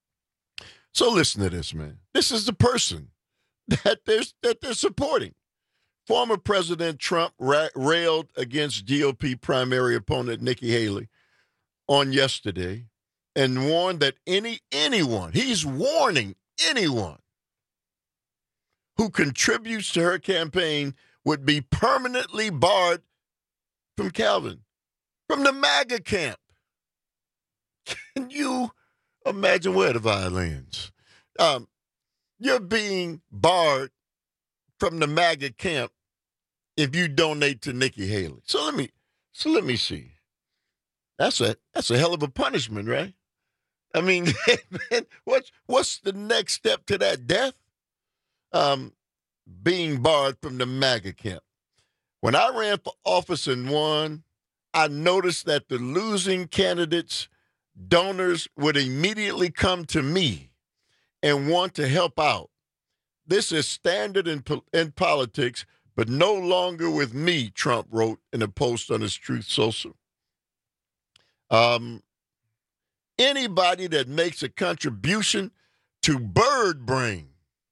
So listen to this, man. This is the person that they're, that they're supporting. Former President Trump ra- railed against G O P primary opponent Nikki Haley on yesterday and warned that any anyone, he's warning anyone who contributes to her campaign would be permanently barred from Calvin, from the MAGA camp. Can you imagine where the violins? Um, you're being barred from the MAGA camp if you donate to Nikki Haley. So let me, so let me see. That's a that's a hell of a punishment, right? I mean, man, what's what's the next step to that death? Um, being barred from the MAGA camp. When I ran for office and won, I noticed that the losing candidates' donors would immediately come to me and want to help out. This is standard in, in politics, but no longer with me, Trump wrote in a post on his Truth Social. Um, anybody that makes a contribution to Bird Brain,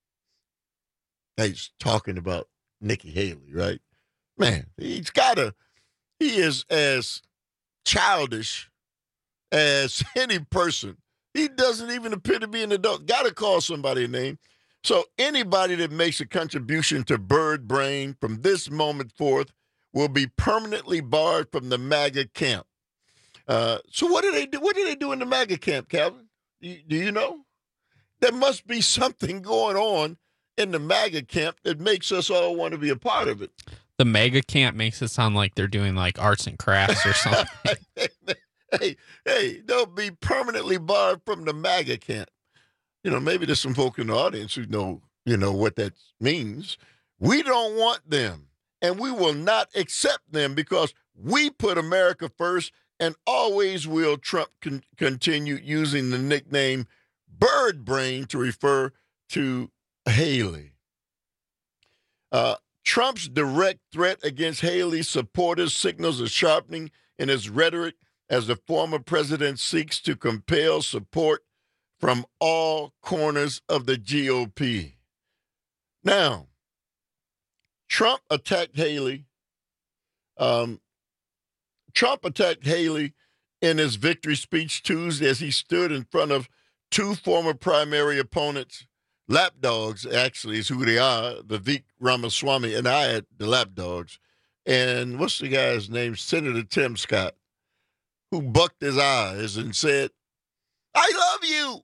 he's talking about Nikki Haley, right? Man, he's got a, he is as childish as any person. He doesn't even appear to be an adult. Got to call somebody a name. So anybody that makes a contribution to Bird Brain from this moment forth will be permanently barred from the MAGA camp. Uh, so what do they do? What do they do in the MAGA camp, Calvin? Do you, do you know? There must be something going on in the MAGA camp that makes us all want to be a part of it. The MAGA camp makes it sound like they're doing like arts and crafts or something. hey, hey, they'll be permanently barred from the MAGA camp. You know, maybe there's some folk in the audience who know, you know, what that means. We don't want them, and we will not accept them because we put America first and always will. Trump con- continue using the nickname Bird Brain to refer to Haley. Uh, Trump's direct threat against Haley's supporters signals a sharpening in his rhetoric as the former president seeks to compel support from all corners of the G O P. Now, Trump attacked Haley. Um, Trump attacked Haley in his victory speech Tuesday as he stood in front of two former primary opponents. Lapdogs, actually, is who they are, Vivek Ramaswamy and I at the Lapdogs. And what's the guy's name? Senator Tim Scott, who bucked his eyes and said, I love you.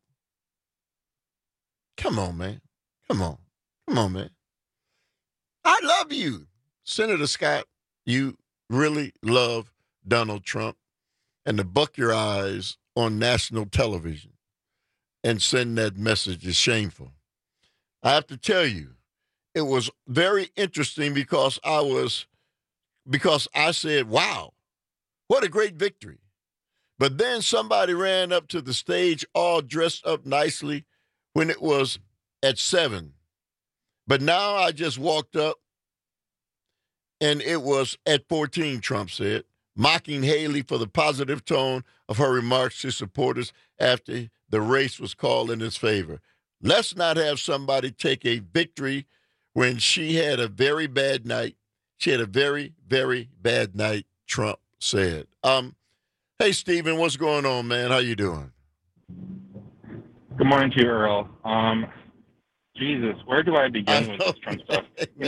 Come on, man. Come on. Come on, man. I love you. Senator Scott, you really love Donald Trump. And to buck your eyes on national television and send that message is shameful. I have to tell you, it was very interesting because I was, because I said, wow, what a great victory. But then somebody ran up to the stage all dressed up nicely when it was at seven. But now I just walked up and it was at fourteen, Trump said, mocking Haley for the positive tone of her remarks to supporters after the race was called in his favor. Let's not have somebody take a victory when she had a very bad night. She had a very, very bad night, Trump said. Um, hey, Stephen, what's going on, man? How you doing? Good morning to you, Earl. Um, Jesus, where do I begin with this Trump stuff?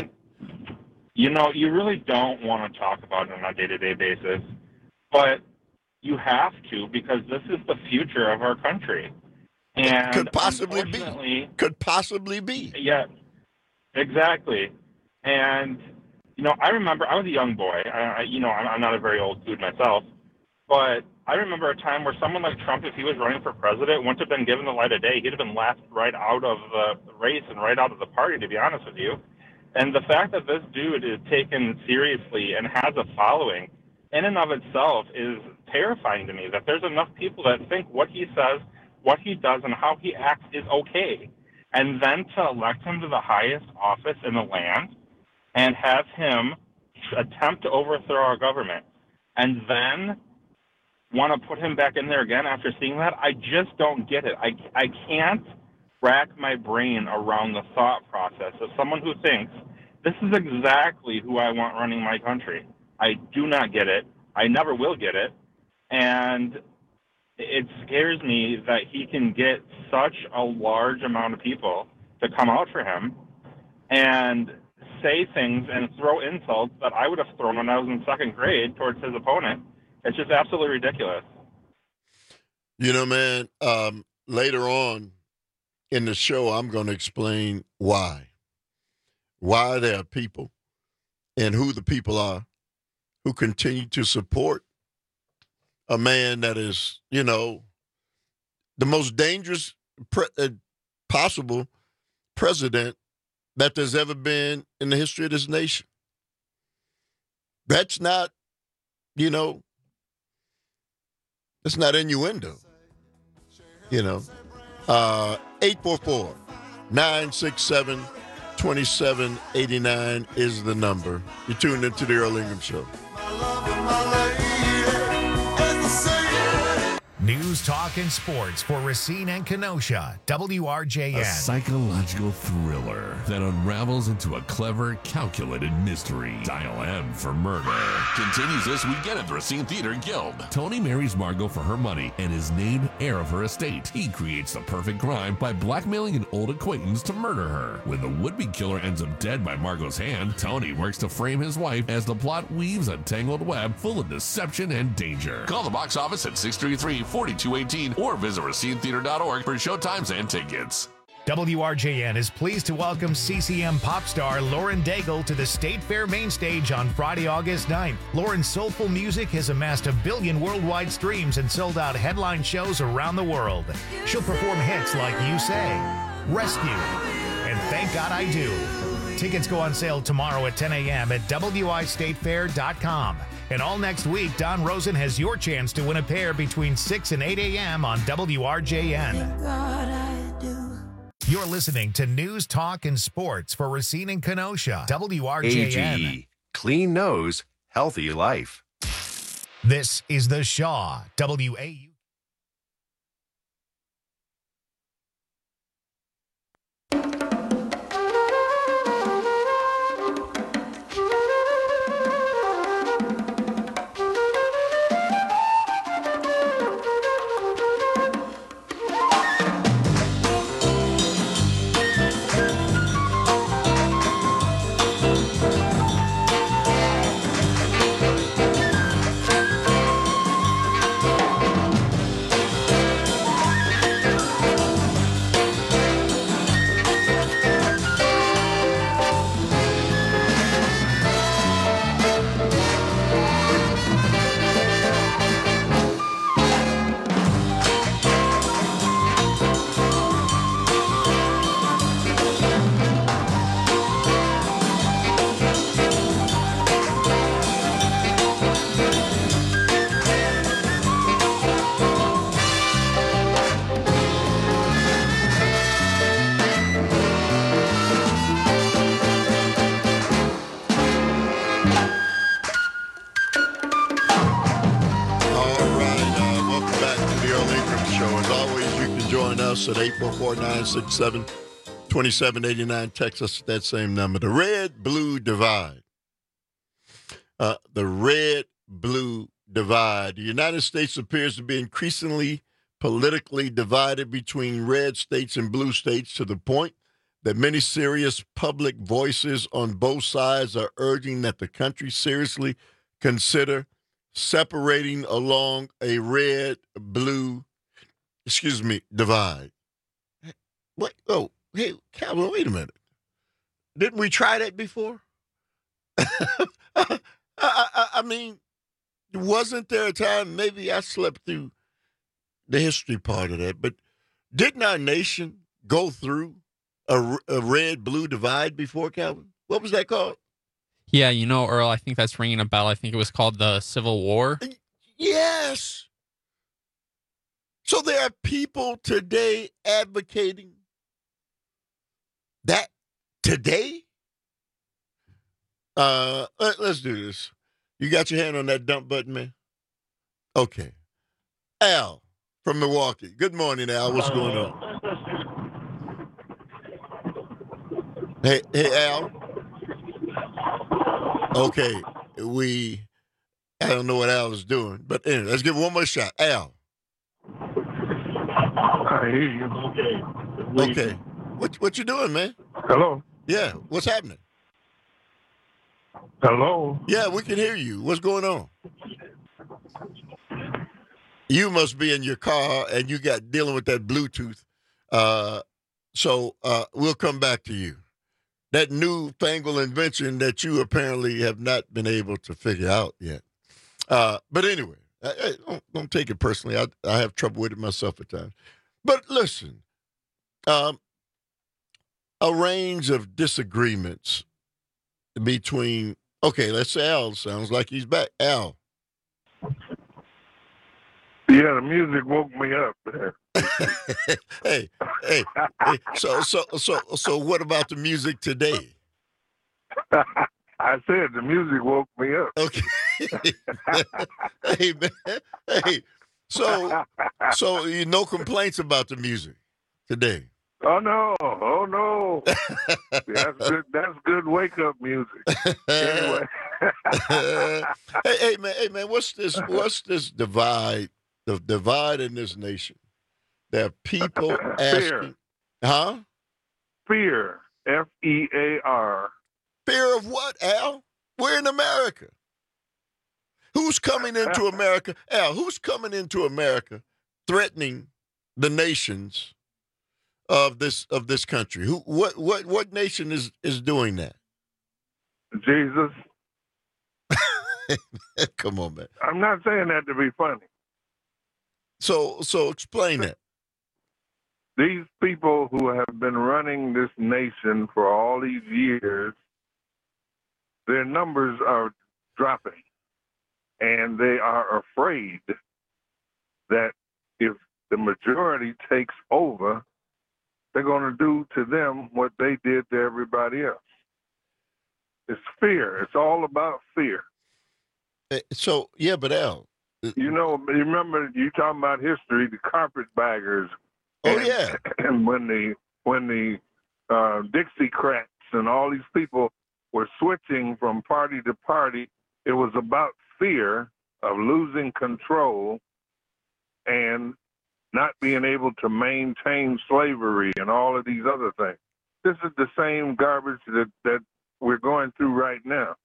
You know, you really don't want to talk about it on a day-to-day basis, but you have to because this is the future of our country. And could possibly be. Could possibly be. Yeah, exactly. And, you know, I remember I was a young boy. I, I, you know, I'm, I'm not a very old dude myself, but I remember a time where someone like Trump, if he was running for president, wouldn't have been given the light of day. He'd have been laughed right out of the race and right out of the party, to be honest with you. And the fact that this dude is taken seriously and has a following in and of itself is terrifying to me, that there's enough people that think what he says, what he does, and how he acts is okay. And then to elect him to the highest office in the land and have him attempt to overthrow our government and then want to put him back in there again after seeing that, I just don't get it. I, I can't rack my brain around the thought process of someone who thinks this is exactly who I want running my country. I do not get it. I never will get it. And it scares me that he can get such a large amount of people to come out for him and say things and throw insults that I would have thrown when I was in second grade towards his opponent. It's just absolutely ridiculous. You know, man, um, later on in the show, I'm going to explain why. Why there are people and who the people are who continue to support a man that is, you know, the most dangerous pre- uh, possible president that there's ever been in the history of this nation. That's not, you know, that's not innuendo, you know. Uh, eight four four, nine six seven, two seven eight nine is the number. You're tuned into the Earl Ingham Show. News, talk, and sports for Racine and Kenosha. W R J N. A psychological thriller that unravels into a clever, calculated mystery. Dial M for Murder continues this weekend at the Racine Theater Guild. Tony marries Margot for her money and is named heir of her estate. He creates the perfect crime by blackmailing an old acquaintance to murder her. When the would-be killer ends up dead by Margot's hand, Tony works to frame his wife as the plot weaves a tangled web full of deception and danger. Call the box office at six three three, four two one eight or visit racine theater dot org for showtimes and tickets. W R J N is pleased to welcome C C M pop star Lauren Daigle to the State Fair main stage on Friday, August ninth. Lauren's soulful music has amassed a billion worldwide streams and sold out headline shows around the world. She'll perform hits like You Say, Rescue, and Thank God I Do. Tickets go on sale tomorrow at ten a.m. at W I state fair dot com. And all next week, Don Rosen has your chance to win a pair between six and eight a.m. on W R J N. You're listening to News, Talk, and Sports for Racine and Kenosha. W R J N. A G E. Clean nose, healthy life. This is the Shaw W A U. At eight four four, nine six seven, two seven eight nine. Text us at that same number. The red-blue divide. Uh, the red-blue divide. The United States appears to be increasingly politically divided between red states and blue states to the point that many serious public voices on both sides are urging that the country seriously consider separating along a red-blue excuse me, divide. What? Oh, hey, Calvin, wait a minute. Didn't we try that before? I, I, I mean, wasn't there a time, maybe I slept through the history part of that, but didn't our nation go through a, a red-blue divide before, Calvin? What was that called? Yeah, you know, Earl, I think that's ringing a bell. I think it was called the Civil War. Yes. So there are people today advocating that today? Uh, let, let's do this. You got your hand on that dump button, man? Okay. Al from Milwaukee. Good morning, Al. What's going on? Hey, hey, Al. Okay. We, I don't know what Al is doing, but anyway, let's give it one more shot. Al. I hear you. Okay. Okay. What what you doing, man? Hello. Yeah. What's happening? Hello. Yeah, we can hear you. What's going on? You must be in your car and you got dealing with that Bluetooth. Uh, so uh, we'll come back to you. That newfangled invention that you apparently have not been able to figure out yet. Uh, but anyway, I, I, don't, don't take it personally. I, I have trouble with it myself at times. But listen, um, a range of disagreements between, okay, let's say Al sounds like he's back. Al. Yeah, the music woke me up there. hey, hey, hey, so, so, so, so what about the music today? I said the music woke me up. Okay. Hey, man. Hey, so, so you no complaints about the music today. Oh no! Oh no! That's good. That's good wake-up music. Anyway. hey, hey man, hey man, what's this? What's this divide? The divide in this nation. There are people asking, Fear. huh? Fear. F E A R. Fear of what, Al? We're in America. Who's coming into America? Al, who's coming into America threatening the nations of this of this country? Who what what what nation is, is doing that? Jesus. Come on, man. I'm not saying that to be funny. So so explain that. These people who have been running this nation for all these years, their numbers are dropping. And they are afraid that if the majority takes over, they're going to do to them what they did to everybody else. It's fear. It's all about fear. So, yeah, but Al. You know, you remember you talking about history, the carpetbaggers. Oh, and, yeah. And when the, when the uh, Dixiecrats and all these people were switching from party to party, it was about fear of losing control and not being able to maintain slavery and all of these other things. This is the same garbage that, that we're going through right now.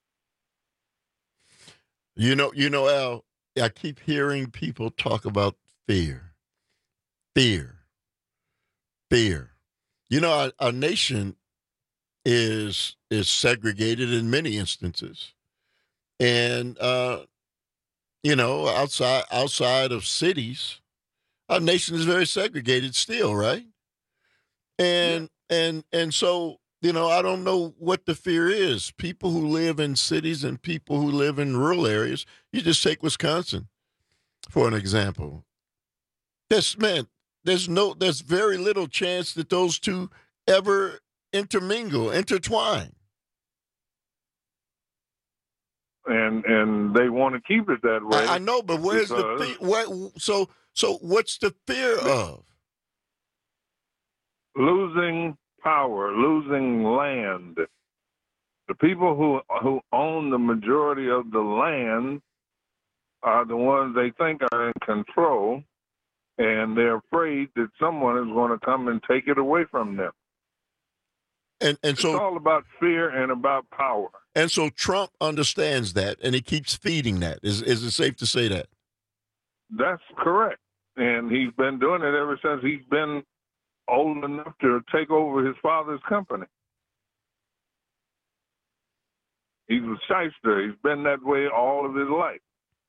You know, you know, Al, I keep hearing people talk about fear, fear, fear. You know, our, our nation is is segregated in many instances. And, uh, you know, outside outside of cities, our nation is very segregated still, right? And yeah. and and so, you know, I don't know what the fear is. People who live in cities and people who live in rural areas, you just take Wisconsin, for an example. This, man, there's no, there's very little chance that those two ever intermingle, intertwine. And and they want to keep it that way. I, I know, but where's the fear? What, so so what's the fear of? Losing power, losing land. The people who who own the majority of the land are the ones they think are in control, and they're afraid that someone is going to come and take it away from them. And and so it's all about fear and about power. And so Trump understands that, and he keeps feeding that. Is is it safe to say that? That's correct. And he's been doing it ever since he's been old enough to take over his father's company. He's a shyster. He's been that way all of his life.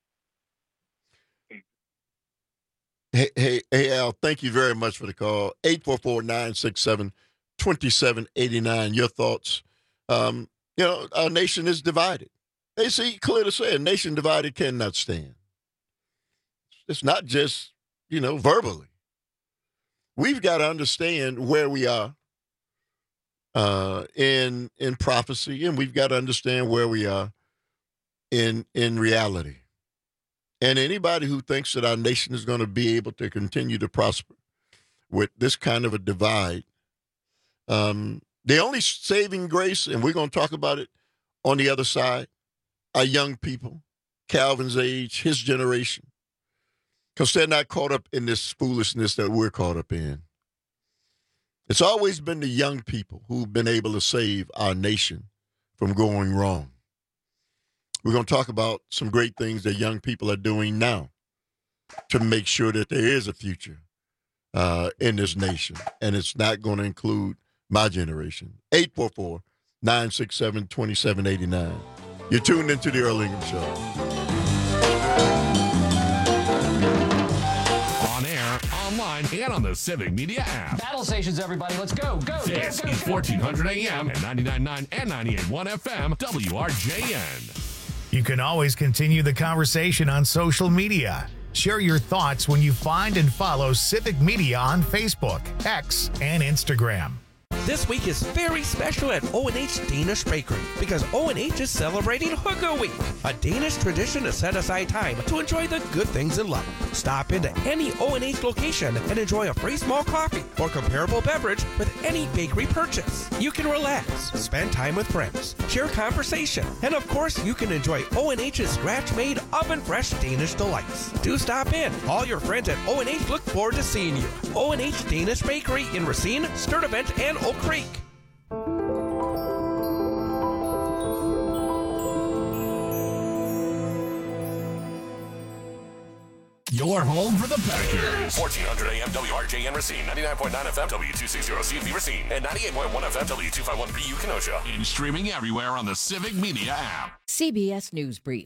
Hey, hey, hey, Al, thank you very much for the call. eight four four, nine six seven, two seven eight nine. Your thoughts? Um, you know, our nation is divided. They see clear to say a nation divided cannot stand. It's not just, you know, verbally. We've got to understand where we are uh, in in prophecy, and we've got to understand where we are in in reality. And anybody who thinks that our nation is going to be able to continue to prosper with this kind of a divide, um, the only saving grace, and we're going to talk about it on the other side, are young people, Calvin's age, his generation, because they're not caught up in this foolishness that we're caught up in. It's always been the young people who've been able to save our nation from going wrong. We're going to talk about some great things that young people are doing now to make sure that there is a future uh, in this nation, and it's not going to include my generation. eight four four, nine six seven, two seven eight nine. You're tuned into the Earl Ingham Show. On air, online, and on the Civic Media app. Battle stations, everybody. Let's go. Go. This go, go, is go. fourteen hundred A M and ninety-nine point nine and ninety-eight point one F M, W R J N. You can always continue the conversation on social media. Share your thoughts when you find and follow Civic Media on Facebook, X, and Instagram. This week is very special at O and H Danish Bakery because O and H is celebrating Hooker Week, a Danish tradition to set aside time to enjoy the good things in life. Stop into any O and H location and enjoy a free small coffee or comparable beverage with any bakery purchase. You can relax, spend time with friends, share conversation, and of course you can enjoy O and H's scratch-made oven-fresh Danish delights. Do stop in. All your friends at O and H look forward to seeing you. O and H Danish Bakery in Racine, Sturtevant, and Oak Creek. Your home for the Packers. fourteen hundred A M W R J N Racine, ninety-nine point nine F M W two sixty C V Racine, and ninety-eight point one F M W two fifty-one B U Kenosha. And streaming everywhere on the Civic Media app. C B S News Brief.